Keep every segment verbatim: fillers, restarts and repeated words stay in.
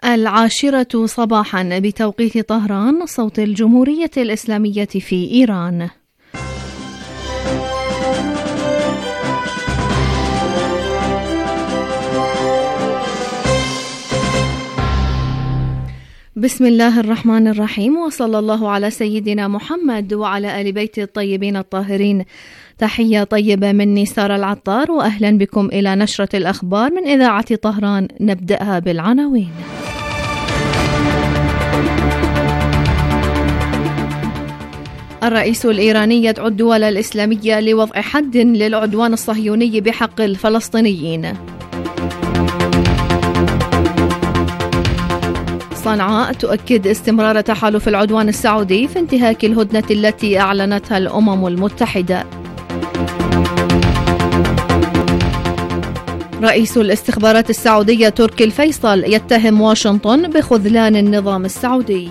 العاشرة صباحا بتوقيت طهران، صوت الجمهورية الإسلامية في إيران. بسم الله الرحمن الرحيم، وصلى الله على سيدنا محمد وعلى آل بيت الطيبين الطاهرين. تحية طيبة مني سارة العطار، وأهلا بكم إلى نشرة الأخبار من إذاعة طهران. نبدأها بالعناوين. الرئيس الإيراني يدعو الدول الإسلامية لوضع حد للعدوان الصهيوني بحق الفلسطينيين. صنعاء تؤكد استمرار تحالف العدوان السعودي في انتهاك الهدنة التي أعلنتها الأمم المتحدة. رئيس الاستخبارات السعودية تركي الفيصل يتهم واشنطن بخذلان النظام السعودي.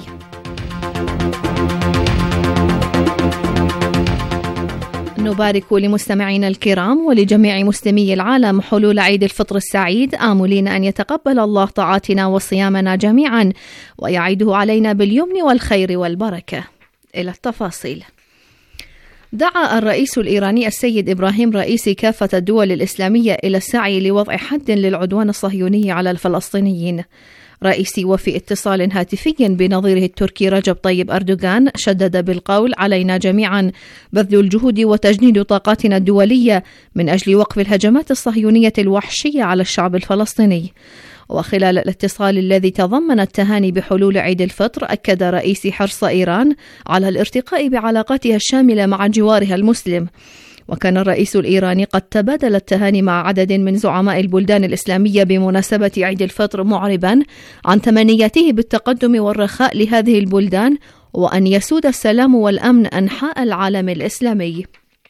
نبارك لمستمعينا الكرام ولجميع مسلمي العالم حلول عيد الفطر السعيد، آملين أن يتقبل الله طاعاتنا وصيامنا جميعا ويعيده علينا باليمن والخير والبركة. إلى التفاصيل. دعا الرئيس الإيراني السيد إبراهيم رئيسي كافة الدول الإسلامية إلى السعي لوضع حد للعدوان الصهيوني على الفلسطينيين. رئيسي وفي اتصال هاتفي بنظيره التركي رجب طيب أردوغان شدد بالقول: علينا جميعا بذل الجهود وتجنيد طاقاتنا الدولية من أجل وقف الهجمات الصهيونية الوحشية على الشعب الفلسطيني. وخلال الاتصال الذي تضمن التهاني بحلول عيد الفطر، أكد رئيس حرص إيران على الارتقاء بعلاقاتها الشاملة مع جوارها المسلم. وكان الرئيس الإيراني قد تبادل التهاني مع عدد من زعماء البلدان الإسلامية بمناسبة عيد الفطر، معربا عن تمنياته بالتقدم والرخاء لهذه البلدان وأن يسود السلام والأمن أنحاء العالم الإسلامي.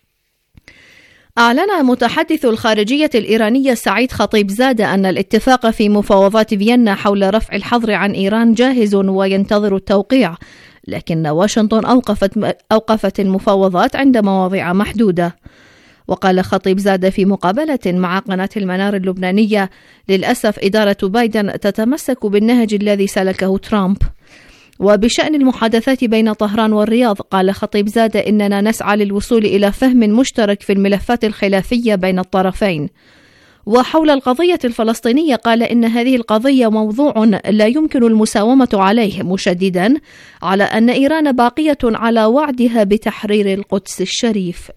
أعلن متحدث الخارجية الإيرانية سعيد خطيب زادة أن الاتفاق في مفاوضات فيينا حول رفع الحظر عن إيران جاهز وينتظر التوقيع، لكن واشنطن أوقفت, أوقفت المفاوضات عند مواضيع محدودة. وقال خطيب زادة في مقابلة مع قناة المنار اللبنانية: للأسف إدارة بايدن تتمسك بالنهج الذي سلكه ترامب. وبشأن المحادثات بين طهران والرياض، قال خطيب زادة: إننا نسعى للوصول إلى فهم مشترك في الملفات الخلافية بين الطرفين. وحول القضية الفلسطينية، قال إن هذه القضية موضوع لا يمكن المساومة عليه، مشددا على أن إيران باقية على وعدها بتحرير القدس الشريف.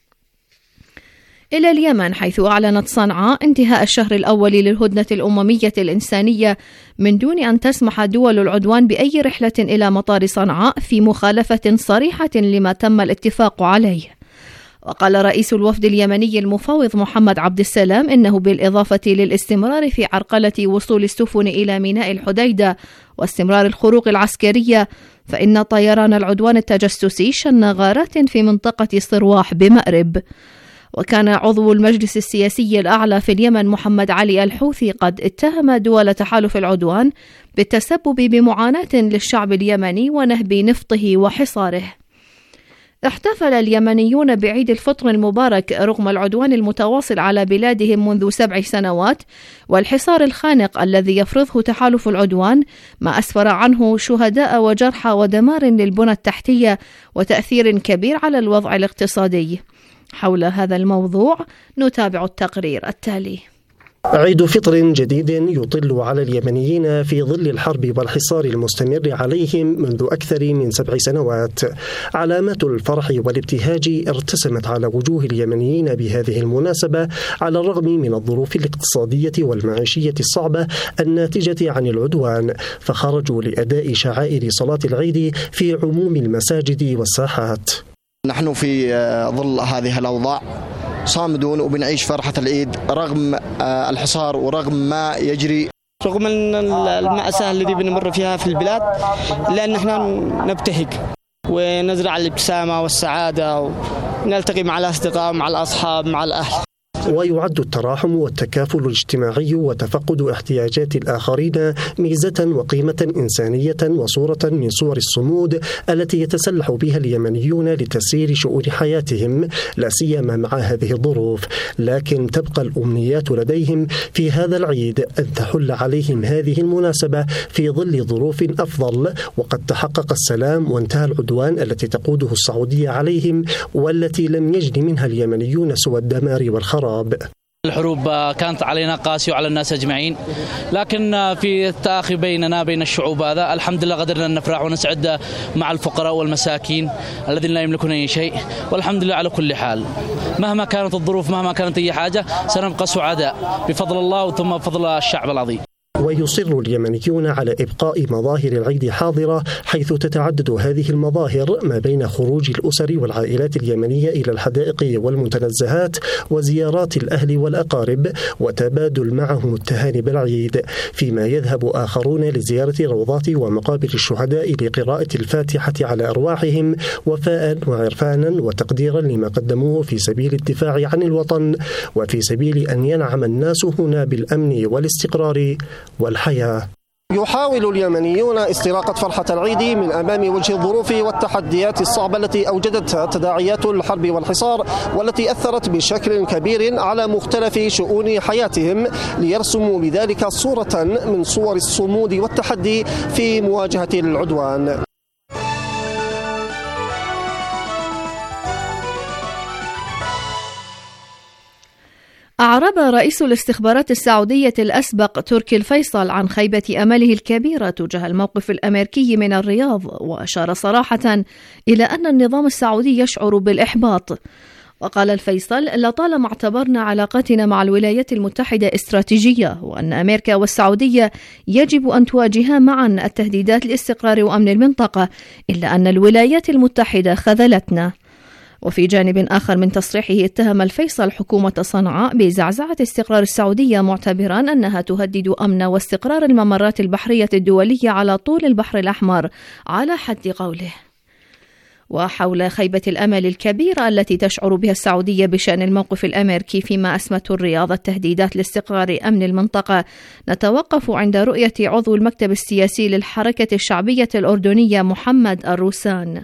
إلى اليمن، حيث أعلنت صنعاء انتهاء الشهر الأول للهدنة الأممية الإنسانية من دون أن تسمح دول العدوان بأي رحلة إلى مطار صنعاء، في مخالفة صريحة لما تم الاتفاق عليه. وقال رئيس الوفد اليمني المفوض محمد عبد السلام إنه بالإضافة للاستمرار في عرقلة وصول السفن إلى ميناء الحديدة واستمرار الخروق العسكرية، فإن طيران العدوان التجسسي شن غارات في منطقة صرواح بمأرب. وكان عضو المجلس السياسي الأعلى في اليمن محمد علي الحوثي قد اتهم دول تحالف العدوان بالتسبب بمعاناة للشعب اليمني ونهب نفطه وحصاره. احتفل اليمنيون بعيد الفطر المبارك رغم العدوان المتواصل على بلادهم منذ سبع سنوات والحصار الخانق الذي يفرضه تحالف العدوان، ما أسفر عنه شهداء وجرحى ودمار للبنى التحتية وتأثير كبير على الوضع الاقتصادي. حول هذا الموضوع نتابع التقرير التالي. عيد فطر جديد يطل على اليمنيين في ظل الحرب والحصار المستمر عليهم منذ أكثر من سبع سنوات. علامات الفرح والابتهاج ارتسمت على وجوه اليمنيين بهذه المناسبة، على الرغم من الظروف الاقتصادية والمعيشية الصعبة الناتجة عن العدوان، فخرجوا لأداء شعائر صلاة العيد في عموم المساجد والساحات. نحن في ظل هذه الأوضاع صامدون وبنعيش فرحة العيد رغم الحصار ورغم ما يجري، رغم المأساة التي بنمر فيها في البلاد، لأن احنا نبتهج ونزرع الابتسامة والسعادة ونلتقي مع الأصدقاء مع الأصحاب مع الأهل. ويعد التراحم والتكافل الاجتماعي وتفقد احتياجات الآخرين ميزة وقيمة إنسانية وصورة من صور الصمود التي يتسلح بها اليمنيون لتسيير شؤون حياتهم، لا سيما مع هذه الظروف. لكن تبقى الأمنيات لديهم في هذا العيد أن تحل عليهم هذه المناسبة في ظل ظروف أفضل، وقد تحقق السلام وانتهى العدوان التي تقوده السعودية عليهم، والتي لم يجد منها اليمنيون سوى الدمار والخراب. الحروب كانت علينا قاسية وعلى الناس أجمعين، لكن في التآخي بيننا بين الشعوب هذا الحمد لله قدرنا نفرح ونسعد مع الفقراء والمساكين الذين لا يملكون أي شيء، والحمد لله على كل حال. مهما كانت الظروف مهما كانت أي حاجة سنبقى سعداء بفضل الله ثم بفضل الشعب العظيم. ويصر اليمنيون على إبقاء مظاهر العيد حاضرة، حيث تتعدد هذه المظاهر ما بين خروج الأسر والعائلات اليمنية إلى الحدائق والمتنزهات وزيارات الأهل والأقارب وتبادل معهم التهاني بالعيد، فيما يذهب آخرون لزيارة روضات ومقابر الشهداء لقراءة الفاتحة على أرواحهم وفاء وعرفانا وتقديرا لما قدموه في سبيل الدفاع عن الوطن، وفي سبيل أن ينعم الناس هنا بالأمن والاستقرار والحياة. يحاول اليمنيون استراقة فرحة العيد من أمام وجه الظروف والتحديات الصعبة التي أوجدتها تداعيات الحرب والحصار، والتي أثرت بشكل كبير على مختلف شؤون حياتهم، ليرسموا بذلك صورة من صور الصمود والتحدي في مواجهة العدوان. أعرب رئيس الاستخبارات السعودية الأسبق تركي الفيصل عن خيبة أمله الكبيرة تجاه الموقف الأمريكي من الرياض، وأشار صراحة إلى أن النظام السعودي يشعر بالإحباط. وقال الفيصل: لطالما اعتبرنا علاقتنا مع الولايات المتحدة استراتيجية، وأن أمريكا والسعودية يجب أن تواجها معا التهديدات لاستقرار وأمن المنطقة، إلا أن الولايات المتحدة خذلتنا. وفي جانب آخر من تصريحه، اتهم الفيصل حكومة صنعاء بزعزعة استقرار السعودية، معتبرا أنها تهدد أمن واستقرار الممرات البحرية الدولية على طول البحر الأحمر على حد قوله. وحول خيبة الأمل الكبيرة التي تشعر بها السعودية بشأن الموقف الأمريكي فيما أسمته الرياض التهديدات لاستقرار أمن المنطقة، نتوقف عند رؤية عضو المكتب السياسي للحركة الشعبية الأردنية محمد الروسان.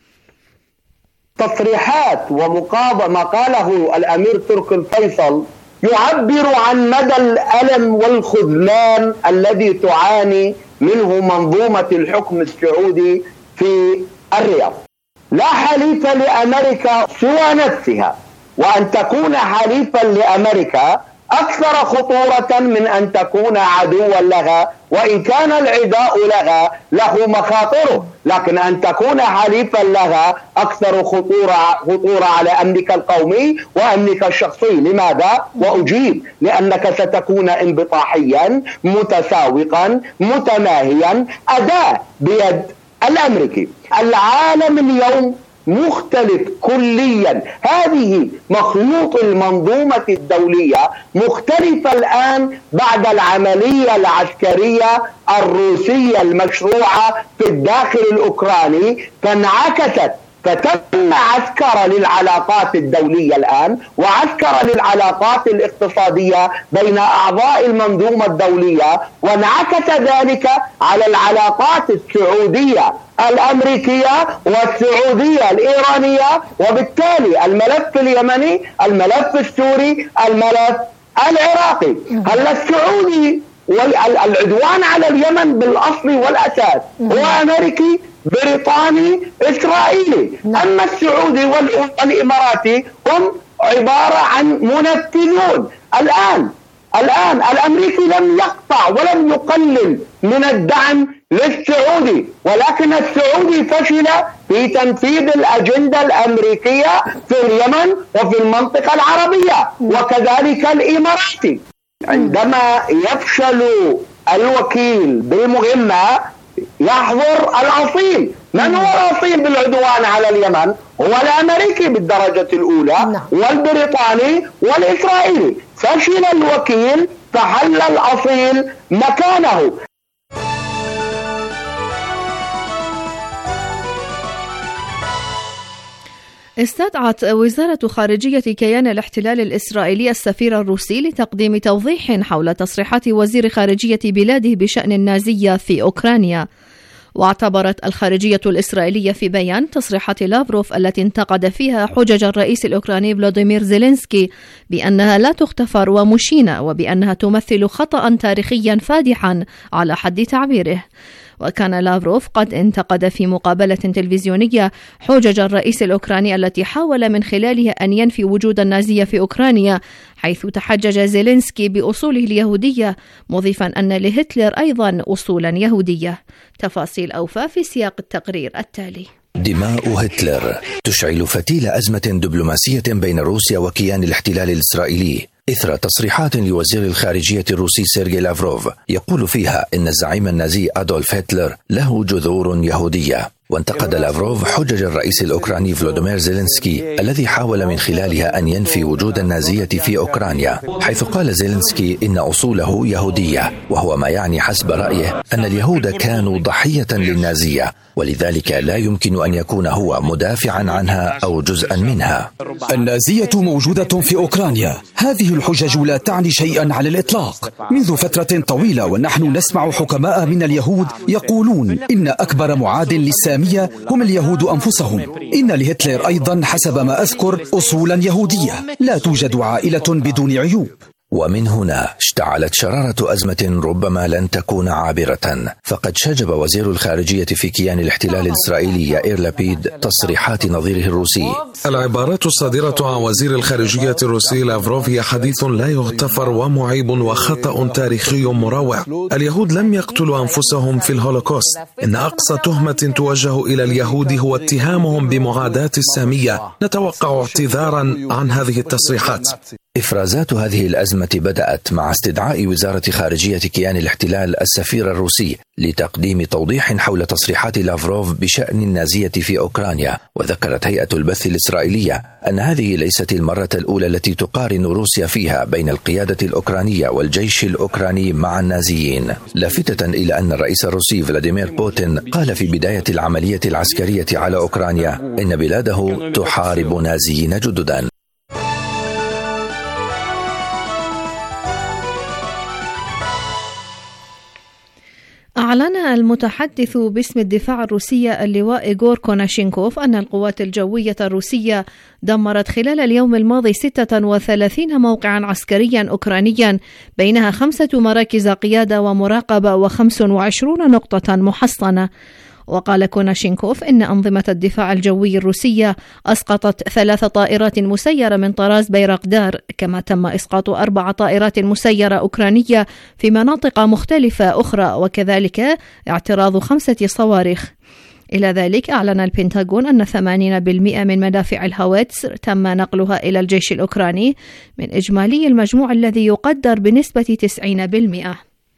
تصريحات ومقابل ما قاله الأمير تركي الفيصل يعبر عن مدى الألم والخذلان الذي تعاني منه منظومة الحكم السعودي في الرياض. لا حليف لأمريكا سوى نفسها، وأن تكون حليفا لأمريكا أكثر خطورة من أن تكون عدوا لها، وإن كان العداء لها له مخاطره، لكن أن تكون حليفا لها أكثر خطورة خطورة على أمنك القومي وأمنك الشخصي. لماذا؟ وأجيب: لأنك ستكون انبطاحيا متساوقا متماهيا أداة بيد الأمريكي. العالم اليوم مختلف كليا، هذه مخيوط المنظومة الدولية مختلفة الآن بعد العملية العسكرية الروسية المشروعة في الداخل الأوكراني، فانعكست فتم عسكرة للعلاقات الدولية الآن وعسكرة للعلاقات الاقتصادية بين أعضاء المنظومة الدولية، وانعكس ذلك على العلاقات السعودية الأمريكية والسعودية الإيرانية، وبالتالي الملف اليمني، الملف السوري، الملف العراقي. هل السعودي والعدوان على اليمن بالأصل والأساس هو أمريكي بريطاني إسرائيلي، أما السعودي والإماراتي هم عبارة عن منفذون. الآن الآن الأمريكي لم يقطع ولم يقلل من الدعم للسعودي، ولكن السعودي فشل في تنفيذ الأجندة الأمريكية في اليمن وفي المنطقة العربية، وكذلك الإماراتي. عندما يفشل الوكيل بالمهمة يحضر الأصيل. من هو الأصيل بالعدوان على اليمن؟ هو الأمريكي بالدرجة الأولى والبريطاني والإسرائيلي. فشل الوكيل فحل الأصيل مكانه. استدعت وزارة خارجية كيان الاحتلال الإسرائيلي السفير الروسي لتقديم توضيح حول تصريحات وزير خارجية بلاده بشأن النازية في أوكرانيا. واعتبرت الخارجية الإسرائيلية في بيان تصريحات لافروف التي انتقد فيها حجج الرئيس الأوكراني فلاديمير زيلينسكي بأنها لا تغتفر ومشينة، وبأنها تمثل خطأ تاريخيا فادحا على حد تعبيره. وكان لافروف قد انتقد في مقابلة تلفزيونية حجج الرئيس الأوكراني التي حاول من خلالها أن ينفي وجود النازية في أوكرانيا، حيث تحجج زيلينسكي بأصوله اليهودية، مضيفا أن لهتلر أيضا أصولا يهودية. تفاصيل أوفى في سياق التقرير التالي. دماء هتلر تشعل فتيل أزمة دبلوماسية بين روسيا وكيان الاحتلال الإسرائيلي إثر تصريحات لوزير الخارجية الروسي سيرجي لافروف يقول فيها إن الزعيم النازي أدولف هتلر له جذور يهودية. وانتقد لافروف حجج الرئيس الأوكراني فلاديمير زيلينسكي الذي حاول من خلالها أن ينفي وجود النازية في أوكرانيا، حيث قال زيلينسكي إن أصوله يهودية، وهو ما يعني حسب رأيه أن اليهود كانوا ضحية للنازية، ولذلك لا يمكن أن يكون هو مدافعا عنها أو جزءا منها. النازية موجودة في أوكرانيا، هذه الحجج لا تعني شيئا على الإطلاق. منذ فترة طويلة ونحن نسمع حكماء من اليهود يقولون إن أكبر معاد للسامية هم اليهود أنفسهم. إن لهتلر أيضا حسب ما أذكر أصولا يهودية، لا توجد عائلة بدون عيوب. ومن هنا اشتعلت شرارة أزمة ربما لن تكون عابرة، فقد شجب وزير الخارجية في كيان الاحتلال الإسرائيلي يائير لابيد تصريحات نظيره الروسي. العبارات الصادرة عن وزير الخارجية الروسي لافروف هي حديث لا يغتفر ومعيب وخطأ تاريخي مروع. اليهود لم يقتلوا أنفسهم في الهولوكوست. إن أقصى تهمة توجه إلى اليهود هو اتهامهم بمعاداة السامية. نتوقع اعتذارا عن هذه التصريحات. إفرازات هذه الأزمة بدأت مع استدعاء وزارة خارجية كيان الاحتلال السفير الروسي لتقديم توضيح حول تصريحات لافروف بشأن النازية في أوكرانيا. وذكرت هيئة البث الإسرائيلية أن هذه ليست المرة الأولى التي تقارن روسيا فيها بين القيادة الأوكرانية والجيش الأوكراني مع النازيين، لافتة إلى أن الرئيس الروسي فلاديمير بوتين قال في بداية العملية العسكرية على أوكرانيا إن بلاده تحارب نازيين جددا. أعلن المتحدث باسم الدفاع الروسية اللواء إيغور كوناشينكوف أن القوات الجوية الروسية دمرت خلال اليوم الماضي ستة وثلاثين موقعا عسكريا أوكرانيا، بينها خمسة مراكز قيادة ومراقبة وخمس وعشرون نقطة محصنة. وقال كوناشينكوف إن أنظمة الدفاع الجوي الروسية أسقطت ثلاث طائرات مسيرة من طراز بيرقدار، كما تم إسقاط أربع طائرات مسيرة أوكرانية في مناطق مختلفة أخرى، وكذلك اعتراض خمسة صواريخ. إلى ذلك أعلن البنتاغون أن ثمانين بالمئة من مدافع الهواتس تم نقلها إلى الجيش الأوكراني من إجمالي المجموع الذي يقدر بنسبة تسعين بالمئة.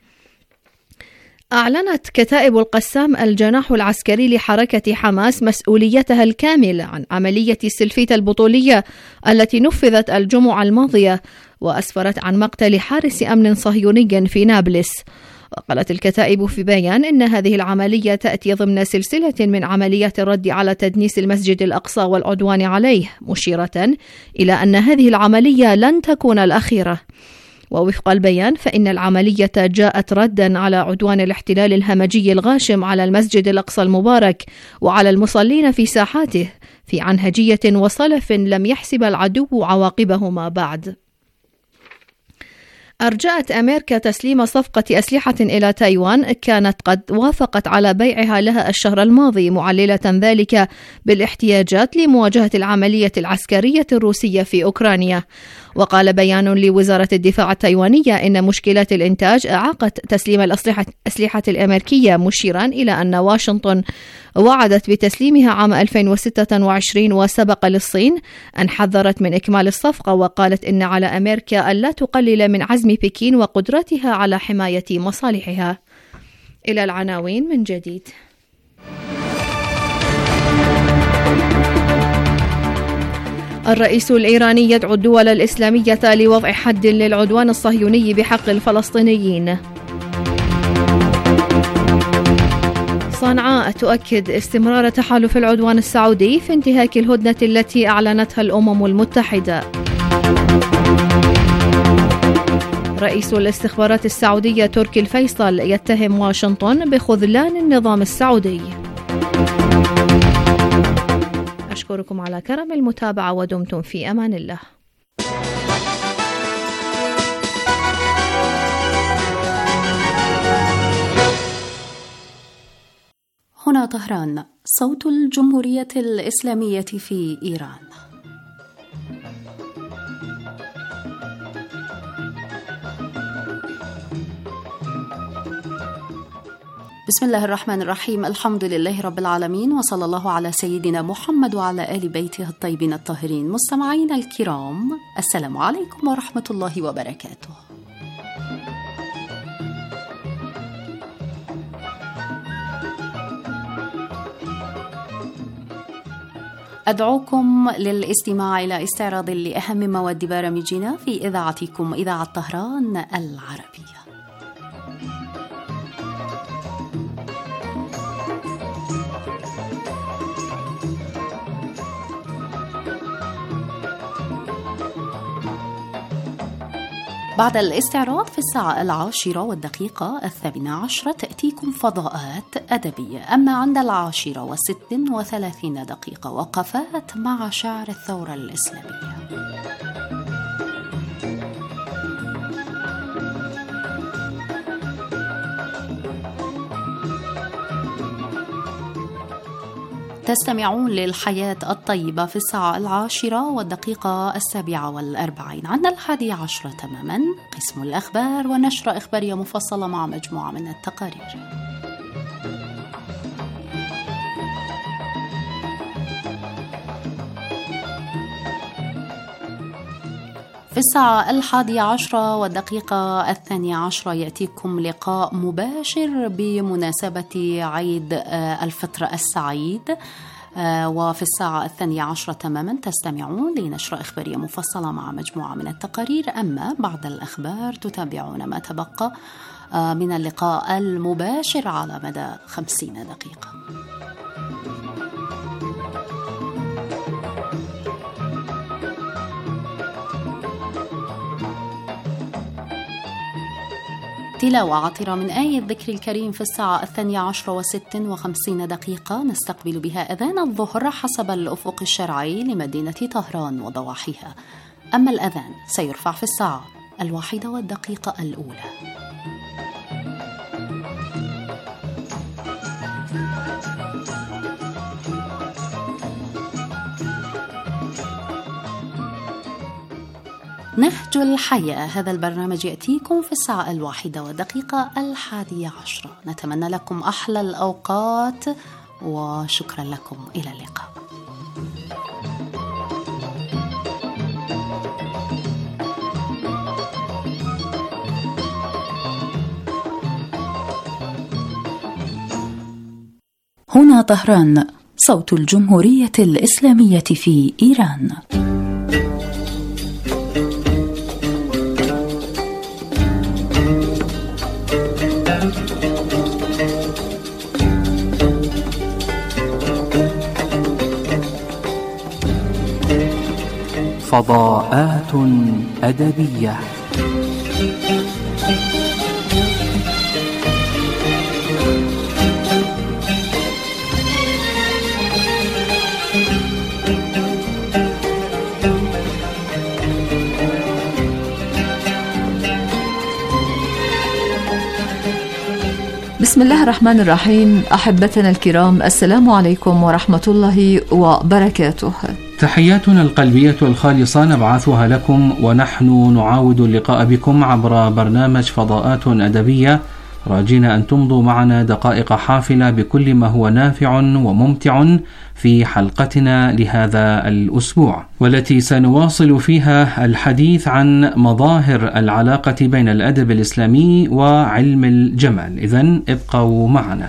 أعلنت كتائب القسام الجناح العسكري لحركة حماس مسؤوليتها الكاملة عن عملية سلفيت البطولية التي نفذت الجمعة الماضية، وأسفرت عن مقتل حارس أمن صهيوني في نابلس. وقالت الكتائب في بيان إن هذه العملية تأتي ضمن سلسلة من عمليات الرد على تدنيس المسجد الأقصى والعدوان عليه، مشيرة إلى أن هذه العملية لن تكون الأخيرة. ووفق البيان فإن العملية جاءت ردا على عدوان الاحتلال الهمجي الغاشم على المسجد الأقصى المبارك وعلى المصلين في ساحاته في عنهجية وصلف لم يحسب العدو عواقبهما بعد. أرجأت أمريكا تسليم صفقة أسلحة إلى تايوان كانت قد وافقت على بيعها لها الشهر الماضي، معللة ذلك بالاحتياجات لمواجهة العملية العسكرية الروسية في أوكرانيا. وقال بيان لوزارة الدفاع التايوانية إن مشكلات الإنتاج أعاقت تسليم الأسلحة الأسلحة الأمريكية، مشيرا إلى أن واشنطن وعدت بتسليمها عام ألفين وستة وعشرين، وسبق للصين أن حذرت من إكمال الصفقة، وقالت إن على أمريكا ألا تقلل من عزم بكين وقدرتها على حماية مصالحها. إلى العناوين من جديد. الرئيس الإيراني يدعو الدول الإسلامية لوضع حد للعدوان الصهيوني بحق الفلسطينيين. صنعاء تؤكد استمرار تحالف العدوان السعودي في انتهاك الهدنة التي أعلنتها الأمم المتحدة. رئيس الاستخبارات السعودية تركي الفيصل يتهم واشنطن بخذلان النظام السعودي. أشكركم على كرم المتابعة ودمتم في أمان الله. هنا طهران، صوت الجمهورية الإسلامية في إيران. بسم الله الرحمن الرحيم، الحمد لله رب العالمين، وصلى الله على سيدنا محمد وعلى آل بيته الطيبين الطاهرين. مستمعينا الكرام، السلام عليكم ورحمة الله وبركاته. أدعوكم للاستماع إلى استعراض لأهم مواد برامجنا في إذاعتكم إذاعة طهران العربية. بعد الاستعراض في الساعة العاشرة والدقيقة الثامنة عشرة تأتيكم فضاءات أدبية، أما عند العاشرة والست وثلاثين دقيقة وقفات مع شعر الثورة الإسلامية. تستمعون للحياة الطيبة في الساعة العاشرة والدقيقة السابعة والأربعين. عند الحادي عشرة تماما قسم الأخبار ونشرة إخبارية مفصلة مع مجموعة من التقارير. في الساعة الحادية عشرة والدقيقة الثانية عشرة يأتيكم لقاء مباشر بمناسبة عيد الفطر السعيد، وفي الساعة الثانية عشرة تماما تستمعون لنشرة إخبارية مفصلة مع مجموعة من التقارير. أما بعد الأخبار تتابعون ما تبقى من اللقاء المباشر على مدى خمسين دقيقة. تلاوة عطرة من آية الذكر الكريم في الساعة الثانية عشرة وست وخمسين دقيقة نستقبل بها أذان الظهر حسب الأفق الشرعي لمدينة طهران وضواحيها. أما الأذان سيرفع في الساعة الواحدة والدقيقة الأولى. نهج الحياة، هذا البرنامج يأتيكم في الساعة الواحدة والدقيقة الحادية عشرة. نتمنى لكم أحلى الأوقات وشكرا لكم، إلى اللقاء. هنا طهران، صوت الجمهورية الإسلامية في إيران. فضاءات أدبية. بسم الله الرحمن الرحيم. أحبتنا الكرام، السلام عليكم ورحمة الله وبركاته. تحياتنا القلبية الخالصة نبعثها لكم، ونحن نعاود اللقاء بكم عبر برنامج فضاءات أدبية، راجين أن تمضوا معنا دقائق حافلة بكل ما هو نافع وممتع في حلقتنا لهذا الأسبوع، والتي سنواصل فيها الحديث عن مظاهر العلاقة بين الأدب الإسلامي وعلم الجمال. إذن ابقوا معنا.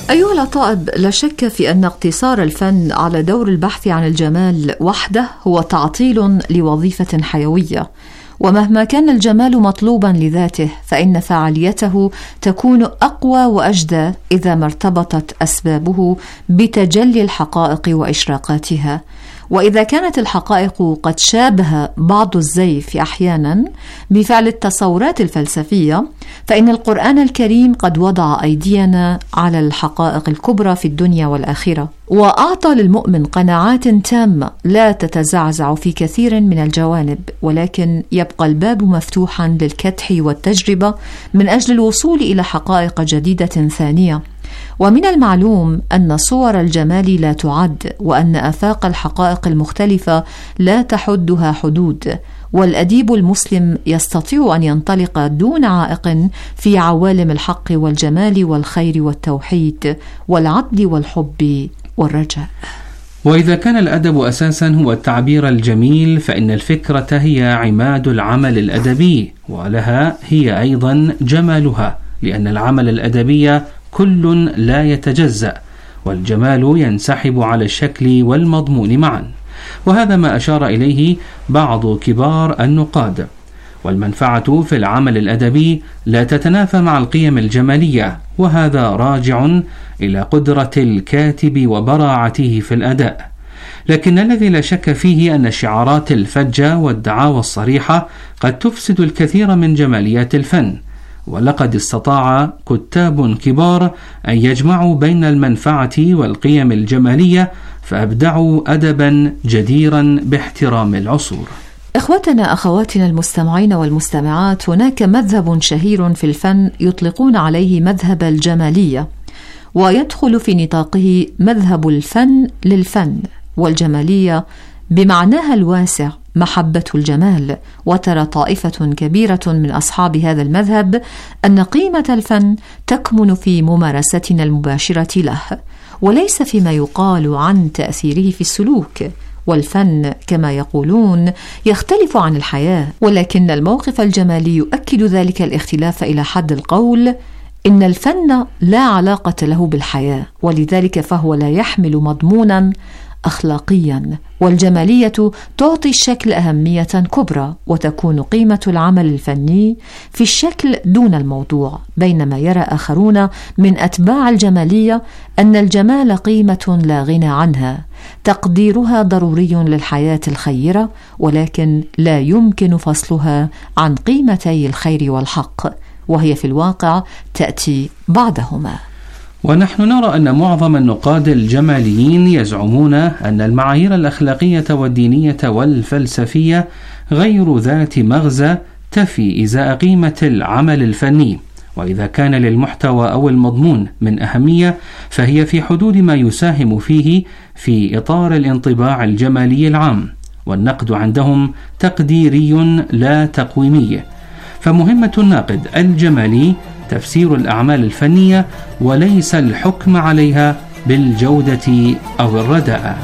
أيها الأطائب، لا شك في أن اقتصار الفن على دور البحث عن الجمال وحده هو تعطيل لوظيفة حيوية، ومهما كان الجمال مطلوبا لذاته فإن فعاليته تكون أقوى وأجدى إذا ما ارتبطت أسبابه بتجلي الحقائق وإشراقاتها. وإذا كانت الحقائق قد شابه بعض الزيف أحيانا بفعل التصورات الفلسفية، فإن القرآن الكريم قد وضع أيدينا على الحقائق الكبرى في الدنيا والآخرة، وأعطى للمؤمن قناعات تامة لا تتزعزع في كثير من الجوانب، ولكن يبقى الباب مفتوحا للكدح والتجربة من أجل الوصول إلى حقائق جديدة ثانية. ومن المعلوم أن صور الجمال لا تعد، وأن آفاق الحقائق المختلفة لا تحدها حدود، والأديب المسلم يستطيع أن ينطلق دون عائق في عوالم الحق والجمال والخير والتوحيد والعدل والحب والرجاء. وإذا كان الأدب أساسا هو التعبير الجميل، فإن الفكرة هي عماد العمل الأدبي، ولها هي أيضا جمالها، لأن العمل الأدبي كل لا يتجزأ، والجمال ينسحب على الشكل والمضمون معا، وهذا ما أشار إليه بعض كبار النقاد. والمنفعة في العمل الأدبي لا تتنافى مع القيم الجمالية، وهذا راجع إلى قدرة الكاتب وبراعته في الأداء. لكن الذي لا شك فيه أن الشعارات الفجة والدعاوى الصريحة قد تفسد الكثير من جماليات الفن، ولقد استطاع كتاب كبار أن يجمعوا بين المنفعة والقيم الجمالية، فأبدعوا أدبا جديرا باحترام العصور. إخوتنا أخواتنا المستمعين والمستمعات، هناك مذهب شهير في الفن يطلقون عليه مذهب الجمالية، ويدخل في نطاقه مذهب الفن للفن، والجمالية بمعناها الواسع محبة الجمال. وترى طائفة كبيرة من أصحاب هذا المذهب أن قيمة الفن تكمن في ممارستنا المباشرة له، وليس فيما يقال عن تأثيره في السلوك. والفن كما يقولون يختلف عن الحياة، ولكن الموقف الجمالي يؤكد ذلك الاختلاف إلى حد القول إن الفن لا علاقة له بالحياة، ولذلك فهو لا يحمل مضمونا أخلاقيا. والجمالية تعطي الشكل أهمية كبرى، وتكون قيمة العمل الفني في الشكل دون الموضوع، بينما يرى آخرون من أتباع الجمالية أن الجمال قيمة لا غنى عنها، تقديرها ضروري للحياة الخيرة، ولكن لا يمكن فصلها عن قيمتي الخير والحق، وهي في الواقع تأتي بعدهما. ونحن نرى أن معظم النقاد الجماليين يزعمون أن المعايير الأخلاقية والدينية والفلسفية غير ذات مغزى تفي إزاء قيمة العمل الفني، وإذا كان للمحتوى أو المضمون من أهمية فهي في حدود ما يساهم فيه في إطار الانطباع الجمالي العام، والنقد عندهم تقديري لا تقويمي. فمهمة الناقد الجمالي تفسير الأعمال الفنية، وليس الحكم عليها بالجودة أو الرداءة.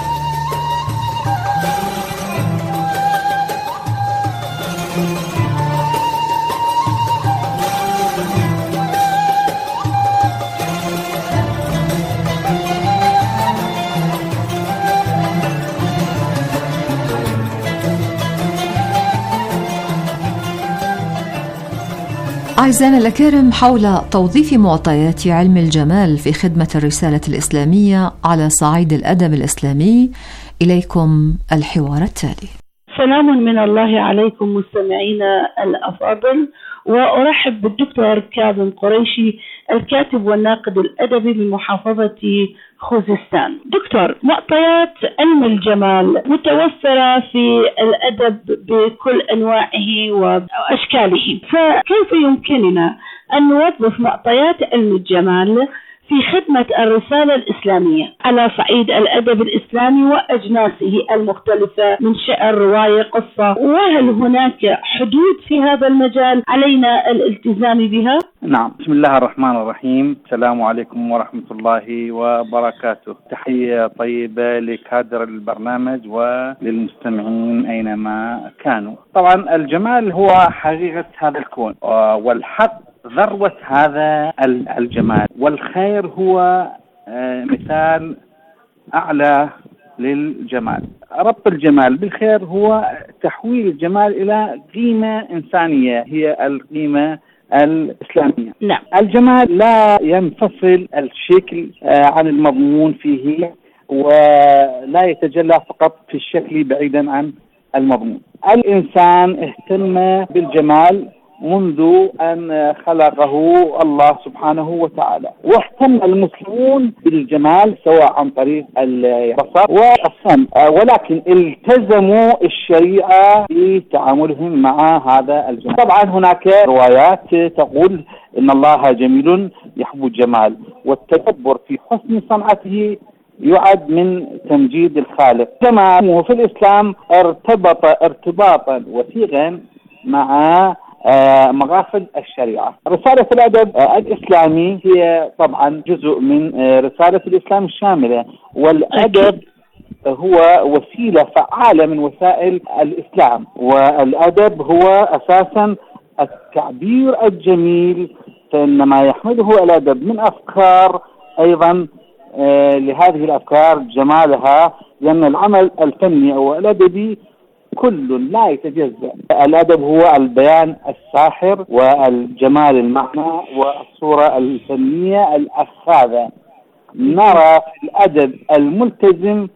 أعزائنا الأكارم، حول توظيف معطيات علم الجمال في خدمة الرسالة الإسلامية على صعيد الأدب الإسلامي، إليكم الحوار التالي. سلام من الله عليكم مستمعينا الأفاضل، وأرحب بالدكتور كاظم قريشي الكاتب والناقد الأدبي من محافظة خوزستان. دكتور، معطيات علم الجمال متوفرة في الأدب بكل أنواعه وأشكاله، فكيف يمكننا أن نوظف معطيات علم الجمال في خدمة الرسالة الإسلامية على صعيد الأدب الإسلامي وأجناسه المختلفة من شعر، رواية، قصة؟ وهل هناك حدود في هذا المجال علينا الالتزام بها؟ نعم، بسم الله الرحمن الرحيم. السلام عليكم ورحمة الله وبركاته. تحية طيبة لكادر البرنامج وللمستمعين أينما كانوا. طبعا الجمال هو حقيقة هذا الكون، والحق ذروة هذا الجمال، والخير هو مثال أعلى للجمال. ربط الجمال بالخير هو تحويل الجمال إلى قيمة إنسانية، هي القيمة الإسلامية. نعم. الجمال لا ينفصل الشكل عن المضمون فيه، ولا يتجلى فقط في الشكل بعيدا عن المضمون. الإنسان اهتم بالجمال منذ أن خلقه الله سبحانه وتعالى، واهتم المسلمون بالجمال سواء عن طريق البصر والسمع، ولكن التزموا الشريعة في تعاملهم مع هذا الجمال. طبعا هناك روايات تقول إن الله جميل يحب الجمال، والتدبر في حسن صنعته يعد من تمجيد الخالق. كما في الإسلام ارتبط ارتباطا وثيقا مع مقاصد الشريعة. رسالة الأدب الإسلامي هي طبعا جزء من رسالة الإسلام الشاملة، والأدب هو وسيلة فعالة من وسائل الإسلام، والأدب هو أساسا التعبير الجميل، فإن ما يحمله الأدب من أفكار أيضا لهذه الأفكار جمالها، لأن العمل الفني أو الأدبي كل لا يتجزأ. الأدب هو البيان الساحر والجمال المعنى والصورة الفنية الأخاذة. نرى في الأدب الملتزم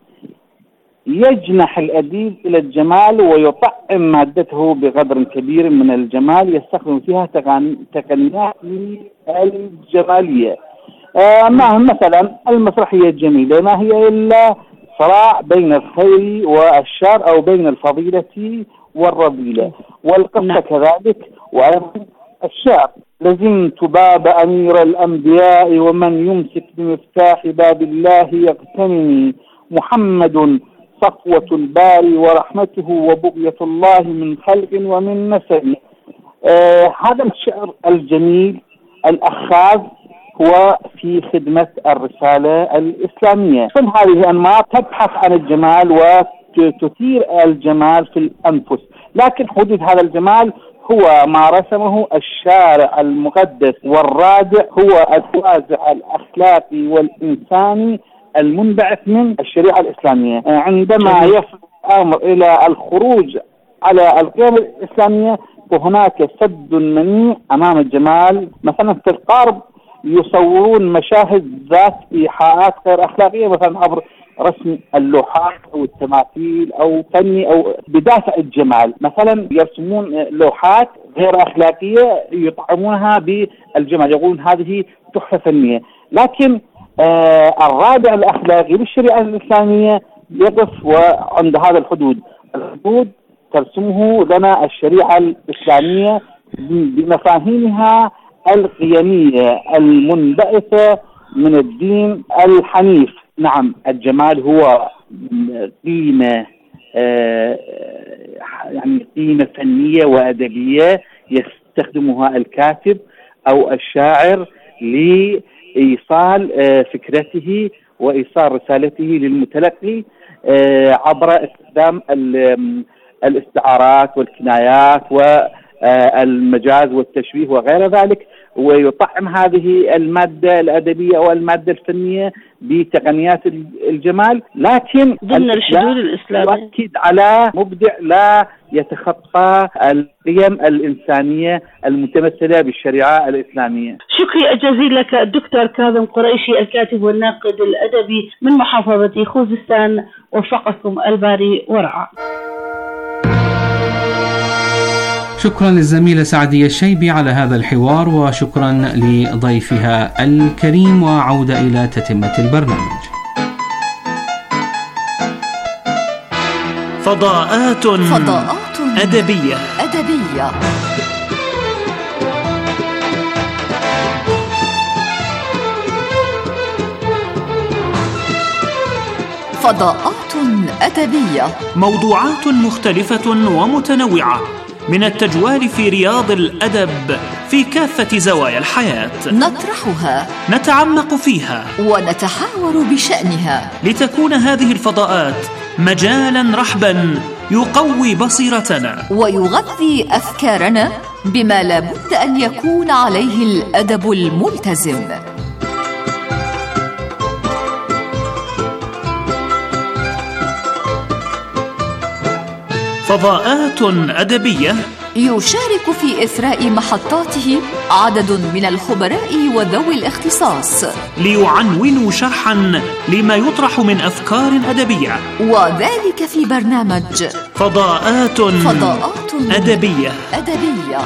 يجنح الأديب إلى الجمال ويطعم مادته بقدر كبير من الجمال، يستخدم فيها تقنيات الجمالية. آه مثلا المسرحية الجميلة ما هي إلا صراع بين الخير والشر أو بين الفضيلة والرذيلة، والقصة كذلك. وأيضا الشعر: لزمت باب أمير الأنبياء ومن يمسك بمفتاح باب الله يغتنمي، محمد صفوة الباري ورحمته وبغية الله من خلق ومن نسب. آه هذا الشعر الجميل الأخاذ هو في خدمة الرسالة الإسلامية. كل هذه الأنماط تبحث عن الجمال وتثير الجمال في الأنفس، لكن حدود هذا الجمال هو ما رسمه الشارع المقدس والرادع، هو الوازع الأخلاقي والإنساني المنبعث من الشريعة الإسلامية. عندما يصل الأمر إلى الخروج على القيم الإسلامية فهناك سد منيع أمام الجمال. مثلا في الغرب يصورون مشاهد ذات إيحاءات غير أخلاقية، مثلا عبر رسم اللوحات أو التماثيل أو فني أو بدافع الجمال. مثلا يرسمون لوحات غير أخلاقية يطعمونها بالجمال، يقولون هذه تحفة فنية. لكن آه الرادع الأخلاقي للشريعة الإسلامية يقف عند هذا الحدود. الحدود ترسمه لنا الشريعة الإسلامية بمفاهيمها القيمية المنبعثة من الدين الحنيف. نعم، الجمال هو قيمة آه يعني قيمة فنية وأدبية يستخدمها الكاتب أو الشاعر لإيصال آه فكرته وإيصال رسالته للمتلقي آه عبر استخدام الاستعارات والكنايات والمجاز والتشبيه وغير ذلك، ويطعم هذه المادة الأدبية أو المادة الفنية بتقنيات الجمال، لكن ضمن الحدود الإسلامية يؤكد على مبدع لا يتخطى القيم الإنسانية المتمثلة بالشريعة الإسلامية. شكري جزيل لك الدكتور كاظم قريشي، الكاتب والناقد الأدبي من محافظة خوزستان، وفقكم الباري ورعاه. شكرا للزميلة سعدية الشيبي على هذا الحوار، وشكرا لضيفها الكريم، وعودة إلى تتمة البرنامج. فضاءات فضاءات أدبية أدبية فضاءات أدبية، موضوعات مختلفة ومتنوعة من التجوال في رياض الأدب في كافة زوايا الحياة، نطرحها، نتعمق فيها، ونتحاور بشأنها، لتكون هذه الفضاءات مجالا رحبا يقوي بصيرتنا ويغذي أفكارنا بما لابد أن يكون عليه الأدب الملتزم. فضاءات أدبية يشارك في إثراء محطاته عدد من الخبراء وذوي الاختصاص ليعنونوا شرحا لما يطرح من أفكار أدبية، وذلك في برنامج فضاءات, فضاءات أدبية, أدبية.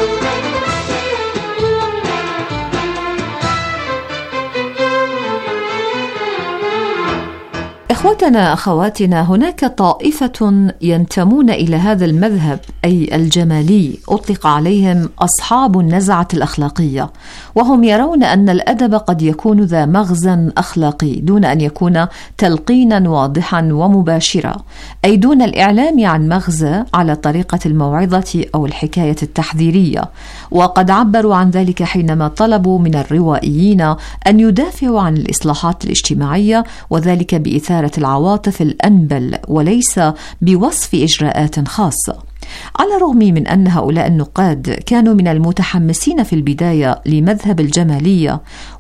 إخوتنا أخواتنا، هناك طائفة ينتمون إلى هذا المذهب أي الجمالي، أطلق عليهم أصحاب النزعة الأخلاقية، وهم يرون أن الأدب قد يكون ذا مغزى أخلاقي دون أن يكون تلقينا واضحا ومباشرا، أي دون الإعلام عن مغزى على طريقة الموعظة أو الحكاية التحذيرية. وقد عبروا عن ذلك حينما طلبوا من الروائيين أن يدافعوا عن الإصلاحات الاجتماعية، وذلك بإثارة العواطف الأنبل وليس بوصف إجراءات خاصة. على الرغم من أن هؤلاء النقاد كانوا من المتحمسين في البداية لمذهب الجمالية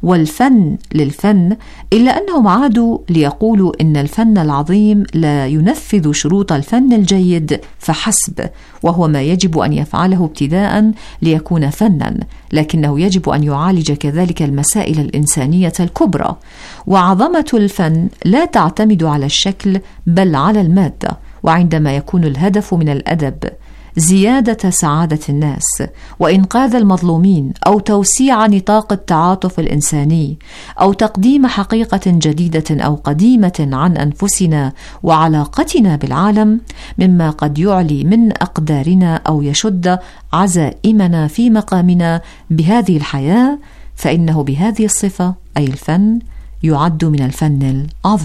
والفن للفن، إلا أنهم عادوا ليقولوا إن الفن العظيم لا ينفذ شروط الفن الجيد فحسب، وهو ما يجب أن يفعله ابتداء ليكون فنا، لكنه يجب أن يعالج كذلك المسائل الإنسانية الكبرى. وعظمة الفن لا تعتمد على الشكل بل على المادة، وعندما يكون الهدف من الأدب زيادة سعادة الناس وإنقاذ المظلومين أو توسيع نطاق التعاطف الإنساني أو تقديم حقيقة جديدة أو قديمة عن أنفسنا وعلاقتنا بالعالم، مما قد يعلي من أقدارنا أو يشد عزائمنا في مقامنا بهذه الحياة، فإنه بهذه الصفة أي الفن يعد من الفن العظيم.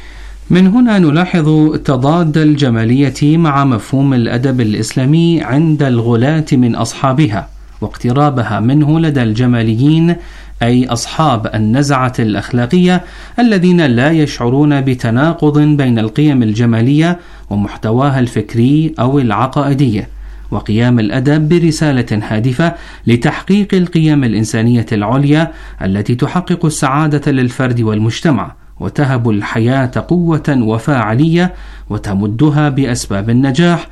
من هنا نلاحظ تضاد الجمالية مع مفهوم الأدب الإسلامي عند الغلاة من أصحابها، واقترابها منه لدى الجماليين أي أصحاب النزعة الأخلاقية الذين لا يشعرون بتناقض بين القيم الجمالية ومحتواها الفكري أو العقائدية، وقيام الأدب برسالة هادفة لتحقيق القيم الإنسانية العليا التي تحقق السعادة للفرد والمجتمع، وتهب الحياة قوة وفاعلية، وتمدها بأسباب النجاح،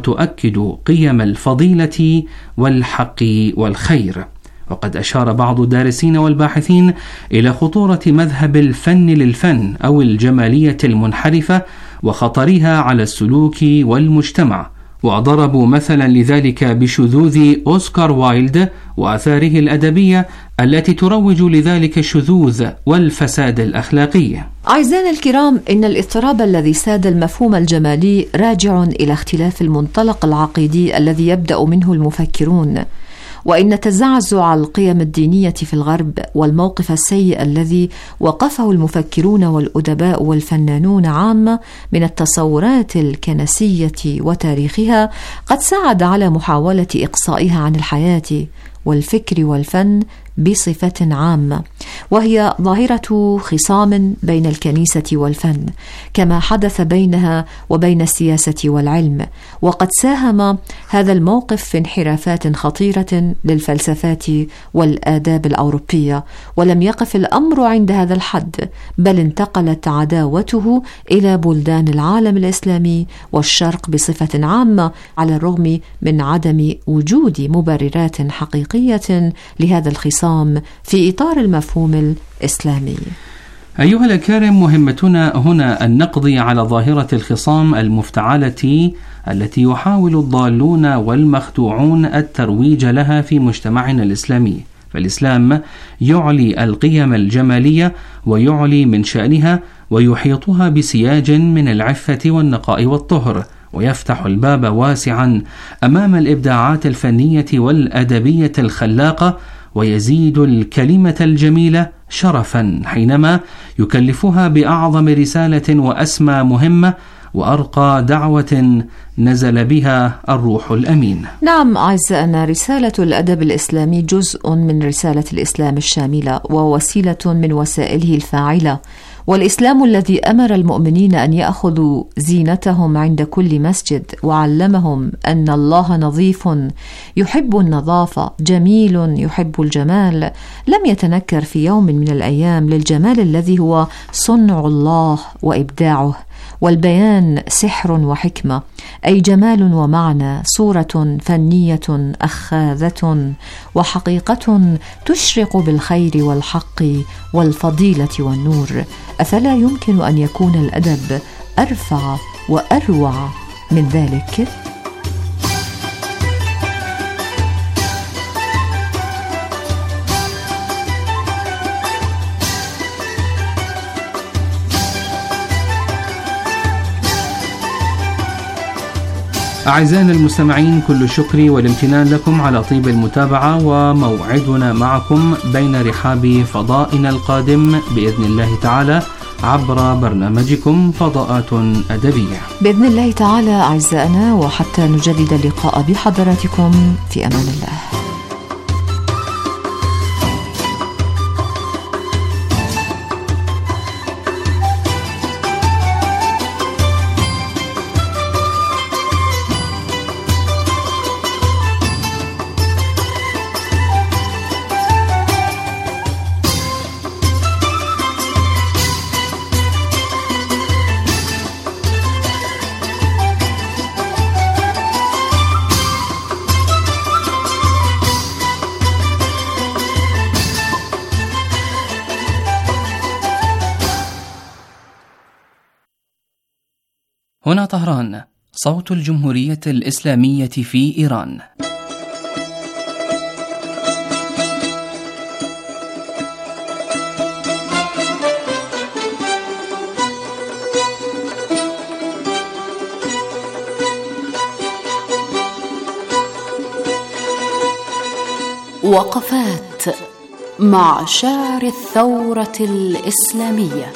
وتؤكد قيم الفضيلة والحق والخير. وقد أشار بعض الدارسين والباحثين إلى خطورة مذهب الفن للفن أو الجمالية المنحرفة وخطرها على السلوك والمجتمع، وضربوا مثلا لذلك بشذوذ أوسكار وايلد وآثاره الأدبية التي تروج لذلك الشذوذ والفساد الأخلاقي. أعزائنا الكرام، إن الاضطراب الذي ساد المفهوم الجمالي راجع إلى اختلاف المنطلق العقيدي الذي يبدأ منه المفكرون، وإن تزعزع القيم الدينية في الغرب والموقف السيء الذي وقفه المفكرون والأدباء والفنانون عامة من التصورات الكنسية وتاريخها قد ساعد على محاولة إقصائها عن الحياة والفكر والفن بصفة عامة، وهي ظاهرة خصام بين الكنيسة والفن كما حدث بينها وبين السياسة والعلم. وقد ساهم هذا الموقف في انحرافات خطيرة للفلسفات والآداب الأوروبية، ولم يقف الأمر عند هذا الحد، بل انتقلت عداوته إلى بلدان العالم الإسلامي والشرق بصفة عامة، على الرغم من عدم وجود مبررات حقيقية لهذا الخصام في إطار المفهوم الإسلامي. أيها الأكارم، مهمتنا هنا أن نقضي على ظاهرة الخصام المفتعلة التي يحاول الضالون والمخدوعون الترويج لها في مجتمعنا الإسلامي. فالإسلام يعلي القيم الجمالية ويعلي من شأنها ويحيطها بسياج من العفة والنقاء والطهر، ويفتح الباب واسعا أمام الإبداعات الفنية والأدبية الخلاقة، ويزيد الكلمة الجميلة شرفا حينما يكلفها بأعظم رسالة وأسمى مهمة وأرقى دعوة نزل بها الروح الأمين. نعم أعزائنا، رسالة الأدب الإسلامي جزء من رسالة الإسلام الشاملة ووسيلة من وسائله الفاعلة، والإسلام الذي أمر المؤمنين أن يأخذوا زينتهم عند كل مسجد وعلمهم أن الله نظيف يحب النظافة جميل يحب الجمال، لم يتنكر في يوم من الأيام للجمال الذي هو صنع الله وإبداعه، والبيان سحر وحكمة، أي جمال ومعنى، صورة فنية أخاذة وحقيقة تشرق بالخير والحق والفضيلة والنور. أفلا يمكن أن يكون الأدب أرفع وأروع من ذلك؟ أعزائنا المستمعين، كل الشكر والامتنان لكم على طيب المتابعة، وموعدنا معكم بين رحاب فضائنا القادم بإذن الله تعالى عبر برنامجكم فضاءات أدبية بإذن الله تعالى. أعزائنا، وحتى نجدد اللقاء بحضراتكم، في أمان الله. هنا طهران، صوت الجمهورية الإسلامية في إيران. وقفات مع شاعر الثورة الإسلامية.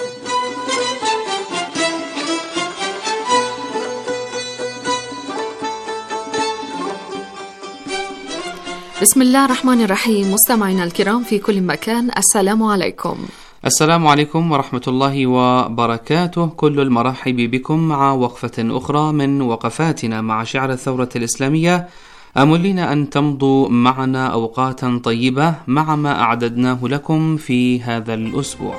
بسم الله الرحمن الرحيم. مستمعينا الكرام في كل مكان، السلام عليكم. السلام عليكم ورحمة الله وبركاته. كل المرحب بكم مع وقفة أخرى من وقفاتنا مع شعر الثورة الإسلامية. أملنا أن تمضوا معنا أوقاتا طيبة مع ما أعددناه لكم في هذا الأسبوع.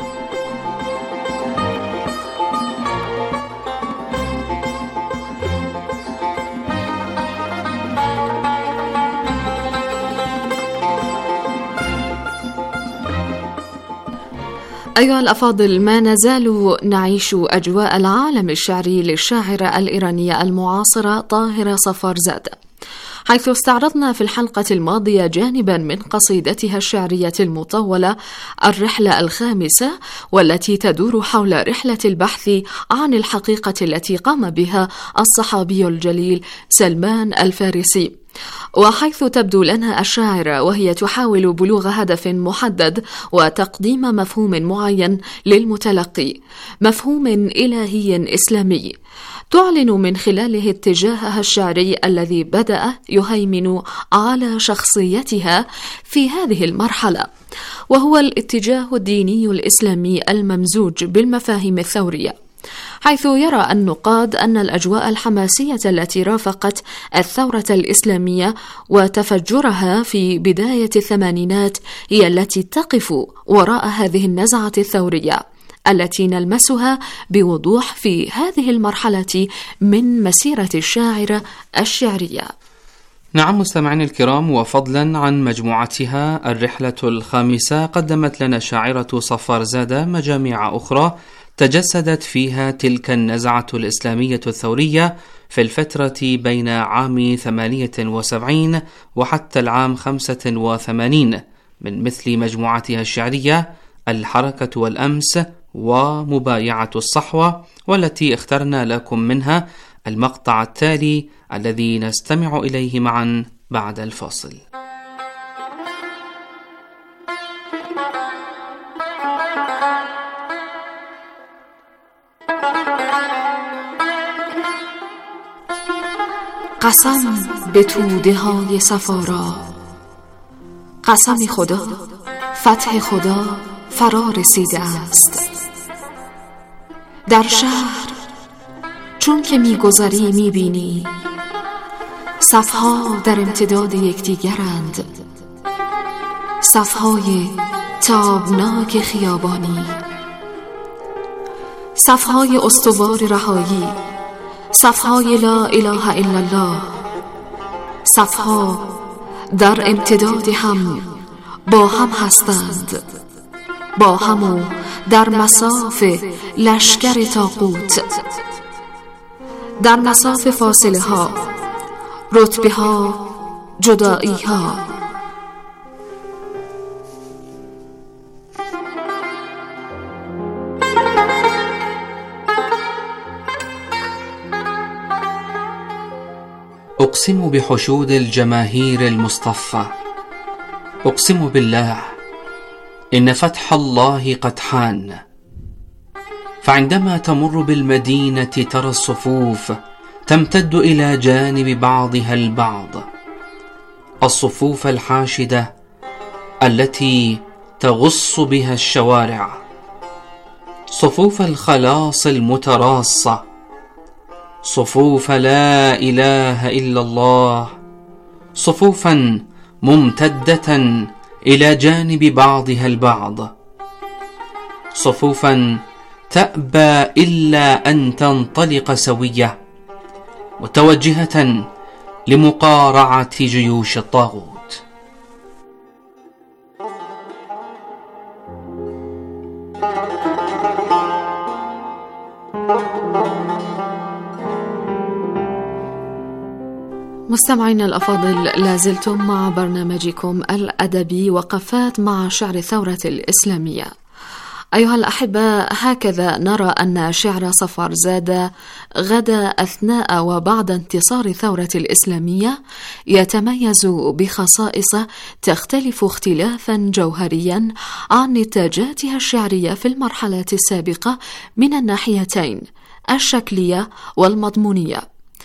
أيها الأفاضل، ما نزال نعيش أجواء العالم الشعري للشاعرة الإيرانية المعاصرة طاهرة صفارزادة، حيث استعرضنا في الحلقة الماضية جانبا من قصيدتها الشعرية المطولة الرحلة الخامسة، والتي تدور حول رحلة البحث عن الحقيقة التي قام بها الصحابي الجليل سلمان الفارسي. وحيث تبدو لنا الشاعرة وهي تحاول بلوغ هدف محدد وتقديم مفهوم معين للمتلقي، مفهوم إلهي إسلامي، تعلن من خلاله اتجاهها الشعري الذي بدأ يهيمن على شخصيتها في هذه المرحلة، وهو الاتجاه الديني الإسلامي الممزوج بالمفاهيم الثورية، حيث يرى النقاد أن الأجواء الحماسية التي رافقت الثورة الإسلامية وتفجرها في بداية الثمانينات هي التي تقف وراء هذه النزعة الثورية التي نلمسها بوضوح في هذه المرحلة من مسيرة الشاعرة الشعرية. نعم مستمعين الكرام، وفضلا عن مجموعتها الرحلة الخامسة، قدمت لنا شاعرة صفارزادة مجاميع أخرى تجسدت فيها تلك النزعة الإسلامية الثورية في الفترة بين عام ثمانية وسبعين وحتى العام خمسة وثمانين، من مثل مجموعتها الشعرية الحركة والأمس ومبايعة الصحوة، والتي اخترنا لكم منها المقطع التالي الذي نستمع إليه معا بعد الفاصل. قسم به توده های صفارا، قسم خدا فتح خدا فرا رسیده است. در شهر چون که میگذری میبینی صفها در امتداد یکدیگرند، صفهای تابناک خیابانی، صفهای استوار رهایی، صفهای لا اله الا الله، صفها در امتداد هم با هم هستند، با هم و در مصاف لشکر طاغوت، در مصاف فاصله ها، رتبه ها، جدایی ها. أقسم بحشود الجماهير المصطفى، أقسم بالله إن فتح الله قد حان. فعندما تمر بالمدينة ترى الصفوف تمتد إلى جانب بعضها البعض، الصفوف الحاشدة التي تغص بها الشوارع، صفوف الخلاص المتراصة، صفوف لا إله إلا الله، صفوفا ممتدة إلى جانب بعضها البعض، صفوفا تأبى إلا أن تنطلق سوية متوجهة لمقارعة جيوش الطاغوت. مستمعينا الأفاضل، لازلتم مع برنامجكم الأدبي وقفات مع شعر الثورة الإسلامية. أيها الأحبة، هكذا نرى أن شعر صفارزادة غدا أثناء وبعد انتصار الثورة الإسلامية يتميز بخصائص تختلف اختلافا جوهريا عن نتاجاتها الشعرية في المرحلة السابقة من الناحيتين الشكلية والمضمونية.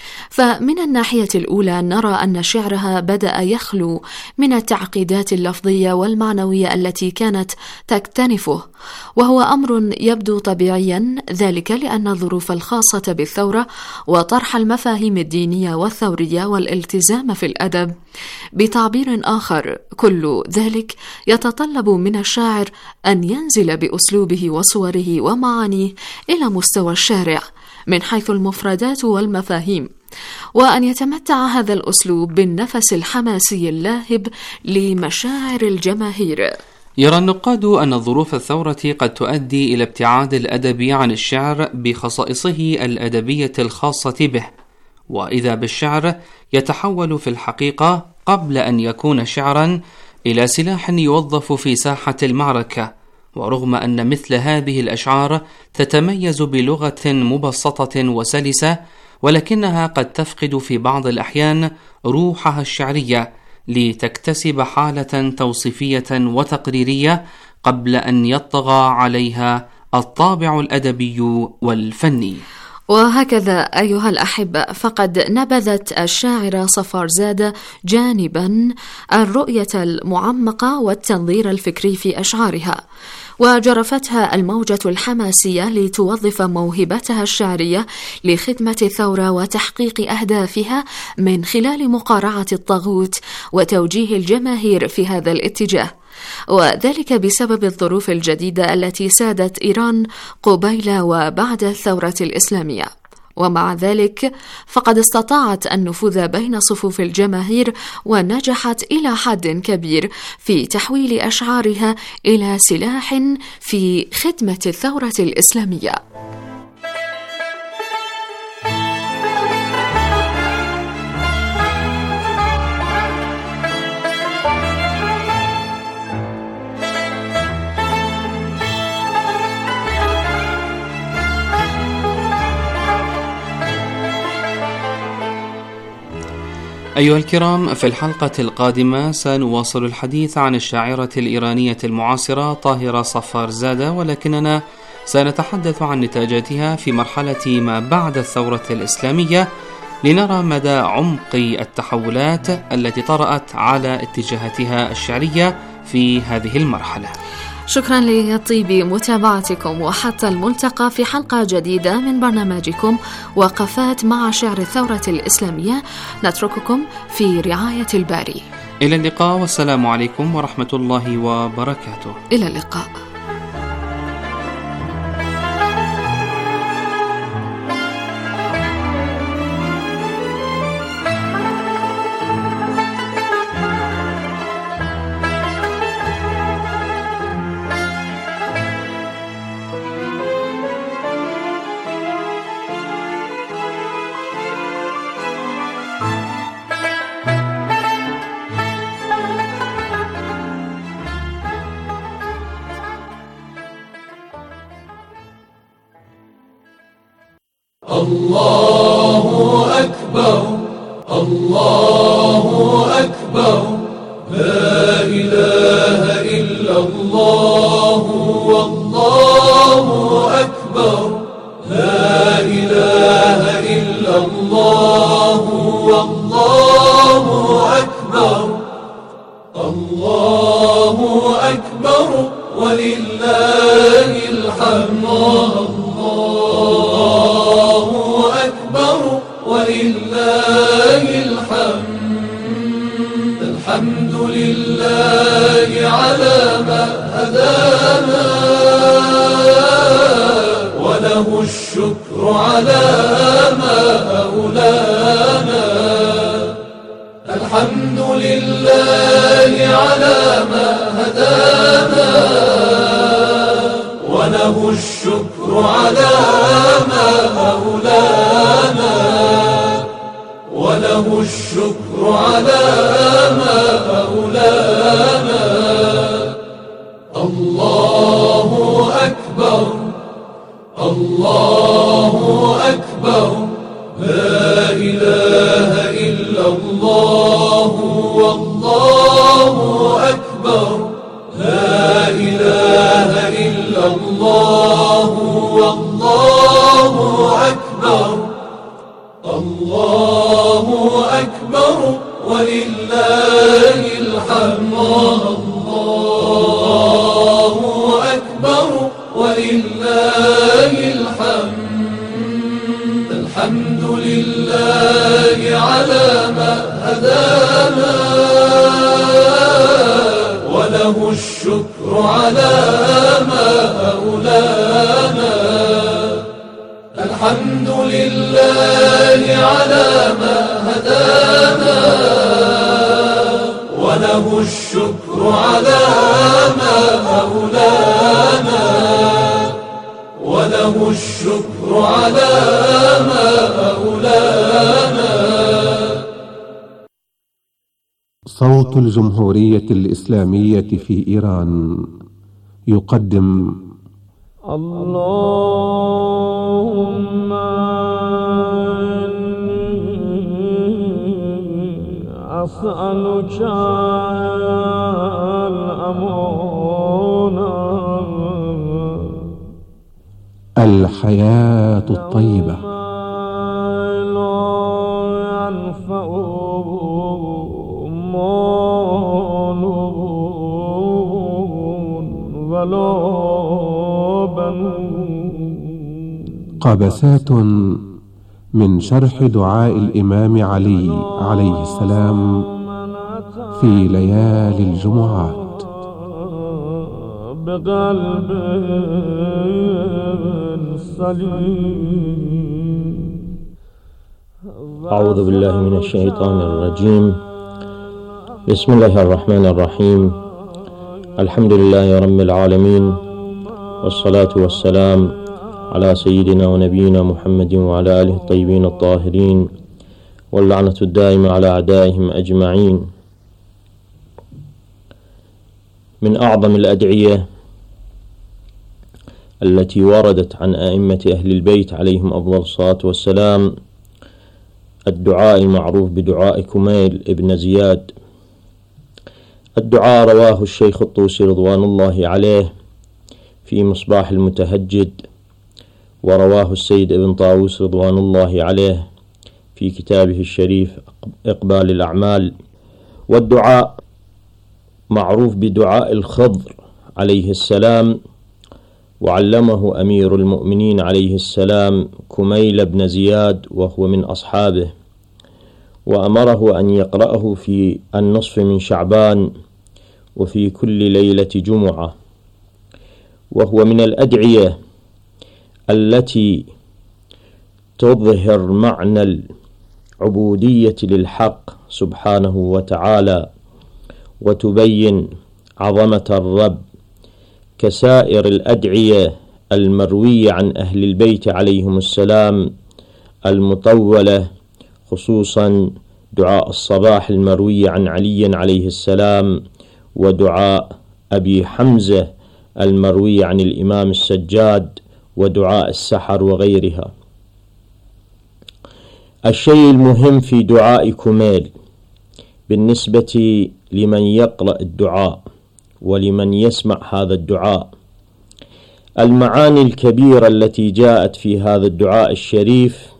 فمن الناحية الأولى نرى أن شعرها بدأ يخلو من التعقيدات اللفظية والمعنوية التي كانت تكتنفه، وهو أمر يبدو طبيعيا، ذلك لأن الظروف الخاصة بالثورة وطرح المفاهيم الدينية والثورية والالتزام في الأدب بتعبير آخر، كل ذلك يتطلب من الشاعر أن ينزل بأسلوبه وصوره ومعانيه إلى مستوى الشارع من حيث المفردات والمفاهيم، وأن يتمتع هذا الأسلوب بالنفس الحماسي اللاهب لمشاعر الجماهير. يرى النقاد أن ظروف الثورة قد تؤدي إلى ابتعاد الأدب عن الشعر بخصائصه الأدبية الخاصة به، وإذا بالشعر يتحول في الحقيقة قبل أن يكون شعرا إلى سلاح يوظف في ساحة المعركة. ورغم أن مثل هذه الأشعار تتميز بلغة مبسطة وسلسة، ولكنها قد تفقد في بعض الأحيان روحها الشعرية لتكتسب حالة توصيفية وتقريرية قبل أن يطغى عليها الطابع الأدبي والفني. وهكذا أيها الأحبة، فقد نبذت الشاعرة صفارزادة جانبا الرؤية المعمقة والتنظير الفكري في أشعارها، وجرفتها الموجة الحماسية لتوظف موهبتها الشعرية لخدمة الثورة وتحقيق أهدافها من خلال مقارعة الطاغوت وتوجيه الجماهير في هذا الاتجاه، وذلك بسبب الظروف الجديدة التي سادت إيران قبيل وبعد الثورة الإسلامية. ومع ذلك فقد استطاعت النفوذ بين صفوف الجماهير، ونجحت إلى حد كبير في تحويل أشعارها إلى سلاح في خدمة الثورة الإسلامية. أيها الكرام، في الحلقة القادمة سنواصل الحديث عن الشاعرة الإيرانية المعاصرة طاهرة صفارزادة، ولكننا سنتحدث عن نتاجاتها في مرحلة ما بعد الثورة الإسلامية لنرى مدى عمق التحولات التي طرأت على اتجاهاتها الشعرية في هذه المرحلة. شكرا لطيب متابعتكم، وحتى الملتقى في حلقة جديدة من برنامجكم وقفات مع شعر الثورة الإسلامية. نترككم في رعاية الباري. إلى اللقاء، والسلام عليكم ورحمة الله وبركاته. إلى اللقاء. الله أكبر الله أكبر لا إله إلا الله والله أكبر لا إله إلا الله والله أكبر الله أكبر ولله الحمد الله أكبر ولله الحمد الحمد لله على ما هدانا وله الشكر على ما أولانا الحمد لله على ما هدانا وله الشكر على ما أولانا وله الشكر على ما أولانا الله أكبر الله أكبر لا إله إلا الله والله أكبر لا إله إلا الله والله أكبر الله أكبر ولله الحمد الله أكبر ولله الحمد الحمد لله على ما هدانا وله الشكر على ما أولانا الحمد لله على ما هدانا وله الشكر على ما أولانا وله الشكر على ما أولانا. صوت الجمهورية الإسلامية في إيران يقدم اللهم أسألك الأمان الحياة الطيبة لا ينفع مال ولا بنون. قبسات من شرح دعاء الإمام علي عليه السلام في ليالي الجمعات. بقلب سليم. أعوذ بالله من الشيطان الرجيم. بسم الله الرحمن الرحيم. الحمد لله رب العالمين، والصلاة والسلام على سيدنا ونبينا محمد وعلى آله الطيبين الطاهرين، واللعنة الدائمة على أعدائهم أجمعين. من أعظم الأدعية التي وردت عن أئمة أهل البيت عليهم أفضل الصلاة والسلام الدعاء المعروف بدعاء كميل ابن زياد. الدعاء رواه الشيخ الطوسي رضوان الله عليه في مصباح المتهجد، ورواه السيد ابن طاووس رضوان الله عليه في كتابه الشريف إقبال الأعمال. والدعاء معروف بدعاء الخضر عليه السلام، وعلمه أمير المؤمنين عليه السلام كميل بن زياد وهو من أصحابه، وأمره أن يقرأه في النصف من شعبان وفي كل ليلة جمعة، وهو من الأدعية التي تظهر معنى العبودية للحق سبحانه وتعالى وتبين عظمة الرب، كسائر الأدعية المروية عن أهل البيت عليهم السلام المطولة، خصوصا دعاء الصباح المروي عن علي عليه السلام، ودعاء أبي حمزة المروي عن الإمام السجاد، ودعاء السحر وغيرها. الشيء المهم في دعاء كميل بالنسبة لمن يقرأ الدعاء ولمن يسمع هذا الدعاء، المعاني الكبيرة التي جاءت في هذا الدعاء الشريف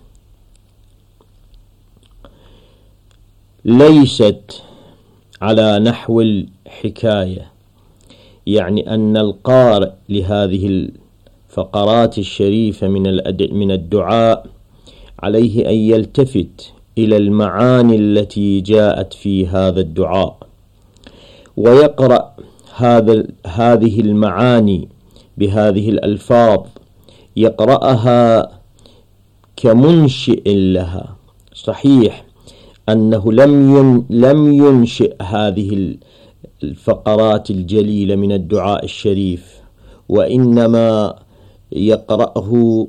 ليست على نحو الحكاية، يعني أن القارئ لهذه الفقرات الشريفة من الدعاء عليه أن يلتفت إلى المعاني التي جاءت في هذا الدعاء، ويقرأ هذا هذه المعاني بهذه الألفاظ، يقرأها كمنشئ لها. صحيح أنه لم لم ينشئ هذه الفقرات الجليلة من الدعاء الشريف، وإنما يقرأه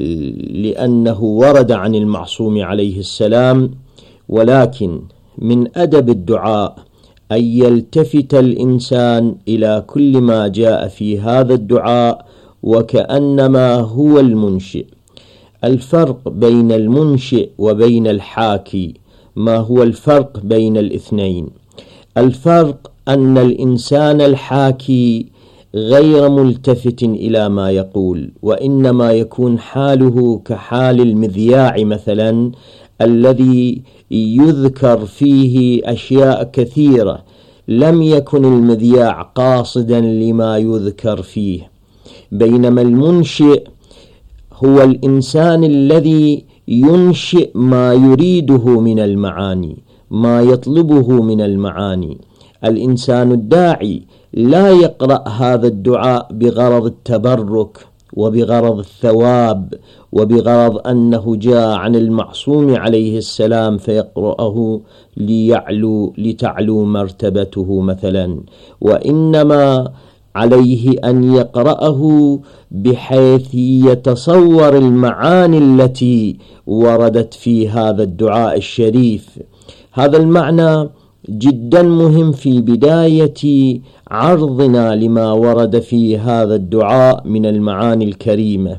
لأنه ورد عن المعصوم عليه السلام، ولكن من أدب الدعاء أن يلتفت الإنسان إلى كل ما جاء في هذا الدعاء وكأنما هو المنشئ. الفرق بين المنشئ وبين الحاكي، ما هو الفرق بين الاثنين؟ الفرق أن الإنسان الحاكي غير ملتفت إلى ما يقول، وإنما يكون حاله كحال المذياع مثلا الذي يذكر فيه أشياء كثيرة لم يكن المذياع قاصدا لما يذكر فيه، بينما المنشئ هو الإنسان الذي ينشئ ما يريده من المعاني، ما يطلبه من المعاني. الإنسان الداعي لا يقرأ هذا الدعاء بغرض التبرك وبغرض الثواب وبغرض أنه جاء عن المعصوم عليه السلام فيقرأه ليعلو لتعلو مرتبته مثلا، وإنما عليه أن يقرأه بحيث يتصور المعاني التي وردت في هذا الدعاء الشريف. هذا المعنى جدا مهم في بداية عرضنا لما ورد في هذا الدعاء من المعاني الكريمة.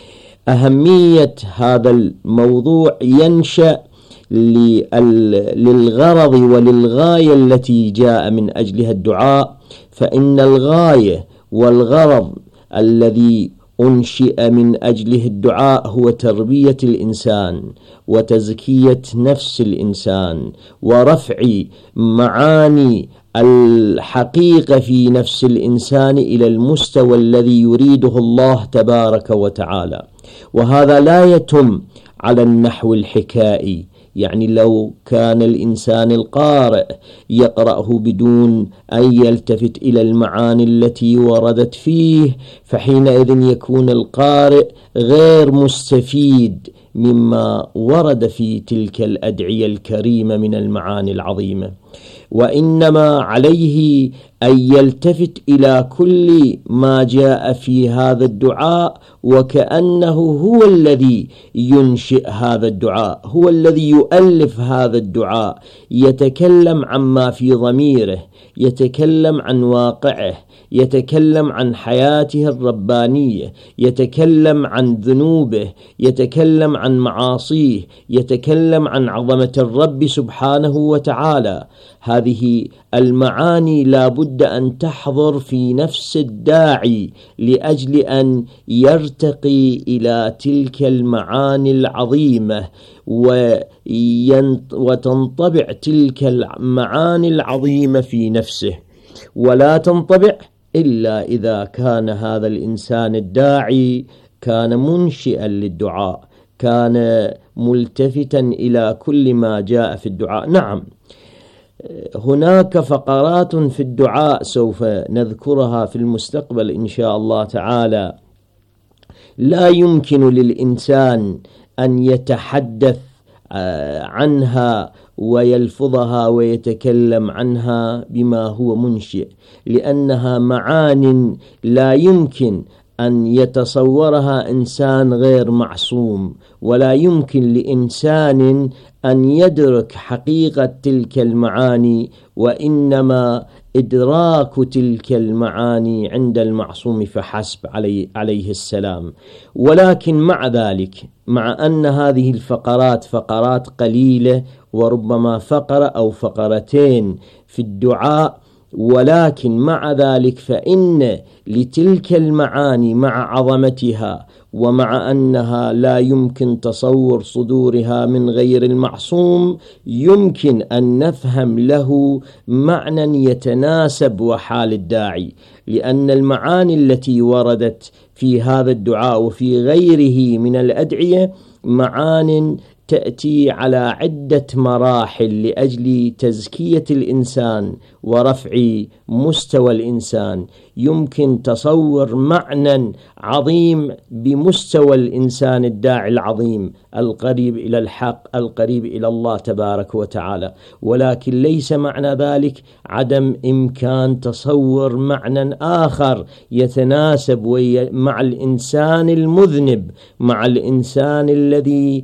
أهمية هذا الموضوع ينشأ للغرض وللغاية التي جاء من أجلها الدعاء، فإن الغاية والغرض الذي أنشئ من أجله الدعاء هو تربية الإنسان وتزكية نفس الإنسان ورفع معاني الحقيقة في نفس الإنسان إلى المستوى الذي يريده الله تبارك وتعالى. وهذا لا يتم على النحو الحكائي، يعني لو كان الإنسان القارئ يقرأه بدون أن يلتفت إلى المعاني التي وردت فيه، فحينئذ يكون القارئ غير مستفيد مما ورد في تلك الأدعية الكريمة من المعاني العظيمة، وإنما عليه أن يلتفت إلى كل ما جاء في هذا الدعاء وكأنه هو الذي ينشئ هذا الدعاء، هو الذي يؤلف هذا الدعاء، يتكلم عما في ضميره، يتكلم عن واقعه، يتكلم عن حياته الربانية، يتكلم عن ذنوبه، يتكلم عن معاصيه، يتكلم عن عظمة الرب سبحانه وتعالى. هذه المعاني لا بد أن تحضر في نفس الداعي لأجل أن يرتقي إلى تلك المعاني العظيمة وتنطبع تلك المعاني العظيمة في نفسه، ولا تنطبع إلا إذا كان هذا الإنسان الداعي كان منشئا للدعاء، كان ملتفتا إلى كل ما جاء في الدعاء. نعم، هناك فقرات في الدعاء سوف نذكرها في المستقبل إن شاء الله تعالى، لا يمكن للإنسان أن يتحدث عنها ويلفظها ويتكلم عنها بما هو منشئ، لأنها معان لا يمكن أن يتصورها إنسان غير معصوم، ولا يمكن لإنسان أن يدرك حقيقة تلك المعاني، وإنما إدراك تلك المعاني عند المعصوم فحسب عليه, عليه السلام. ولكن مع ذلك، مع أن هذه الفقرات فقرات قليلة وربما فقرة أو فقرتين في الدعاء، ولكن مع ذلك فإن لتلك المعاني مع عظمتها ومع أنها لا يمكن تصور صدورها من غير المعصوم، يمكن أن نفهم له معنى يتناسب وحال الداعي، لأن المعاني التي وردت في هذا الدعاء وفي غيره من الأدعية معان تأتي على عدة مراحل لأجل تزكية الإنسان ورفع مستوى الإنسان. يمكن تصور معنى عظيم بمستوى الإنسان الداعي العظيم القريب إلى الحق القريب إلى الله تبارك وتعالى، ولكن ليس معنى ذلك عدم إمكان تصور معنى آخر يتناسب مع الإنسان المذنب، مع الإنسان الذي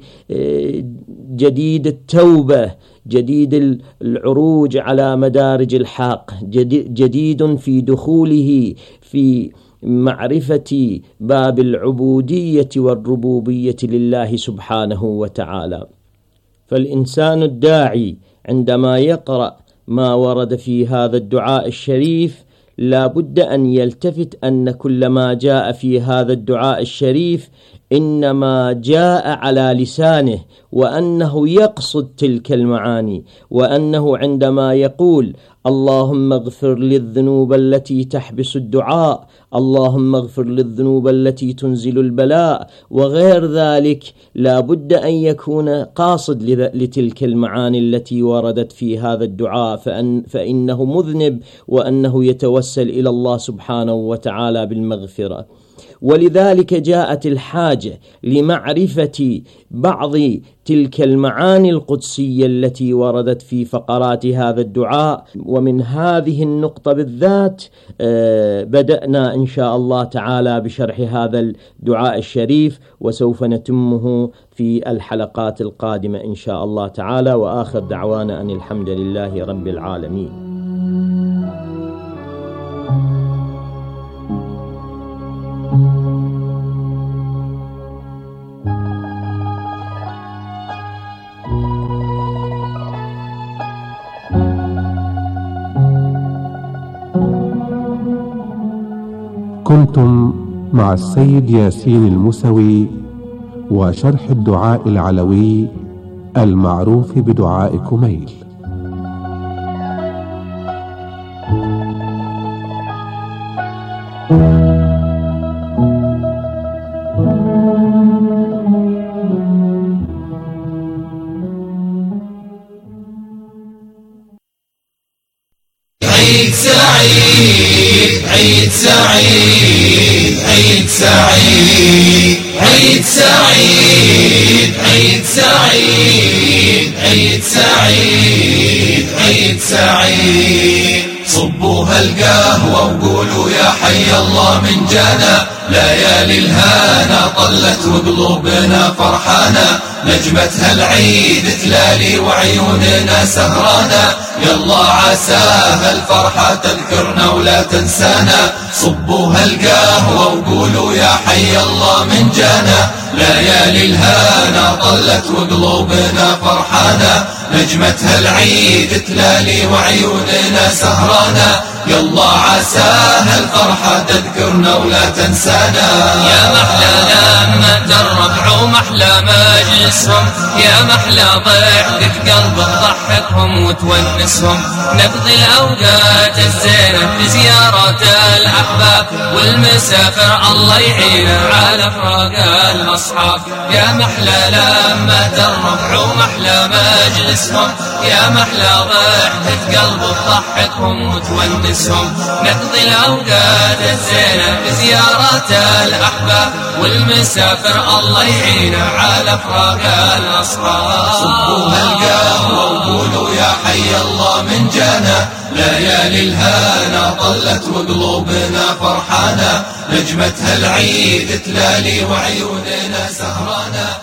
جديد التوبة، جديد العروج على مدارج الحق، جديد في دخوله في معرفة باب العبودية والربوبية لله سبحانه وتعالى. فالإنسان الداعي عندما يقرأ ما ورد في هذا الدعاء الشريف لا بد أن يلتفت أن كل ما جاء في هذا الدعاء الشريف إنما جاء على لسانه، وأنه يقصد تلك المعاني، وأنه عندما يقول اللهم اغفر للذنوب التي تحبس الدعاء، اللهم اغفر للذنوب التي تنزل البلاء وغير ذلك، لا بد أن يكون قاصد لتلك المعاني التي وردت في هذا الدعاء، فأن فإنه مذنب وأنه يتوسل إلى الله سبحانه وتعالى بالمغفرة. ولذلك جاءت الحاجة لمعرفة بعض تلك المعاني القدسية التي وردت في فقرات هذا الدعاء. ومن هذه النقطة بالذات بدأنا إن شاء الله تعالى بشرح هذا الدعاء الشريف، وسوف نتمه في الحلقات القادمة إن شاء الله تعالى. وآخر دعوانا أن الحمد لله رب العالمين. كنتم مع السيد ياسين الموسوي وشرح الدعاء العلوي المعروف بدعاء كميل. عيد سعيد عيد سعيد عيد سعيد عيد سعيد عيد سعيد عيد سعيد عيد سعيد. صبوا هالقهوة وقولوا يا حي الله من جانا، ليالي الهانا طلت وقلوبنا فرحانا، نجمتها العيد تلالي وعيوننا سهرانا، يلا عساها الفرحة تذكرنا ولا تنسانا. صبوا هالقهوة وقولوا يا حي الله من جانا، ليالي الهانا طلت وقلوبنا فرحانا، نجمتها العيد تلالي وعيوننا سهرانا، يلا عساها الفرحة تذكرنا ولا تنسانا. يا محلى لما الربع ومحلى مجلسهم، يا محلى ضحكة قلبك ضحكهم وتونسهم. نقضي الأوقات الزينة في زيارة الأحباب، والمسافر الله يعينه على فراق الأصحاب. يا محلى لما الربع ومحلى مجلسهم، يا محلى ضحكة قلبك ضحكهم وتونسهم. نقضي الأوقات الزينة في زيارة الأحباب، والمسافر الله يعينه على فراق الأصحاب. صبوها القهوة وقولوا يا حي الله من جانا، ليالي الهنا طلت وقلوبنا فرحانة، نجمتها العيد تلالي وعيوننا سهرانة.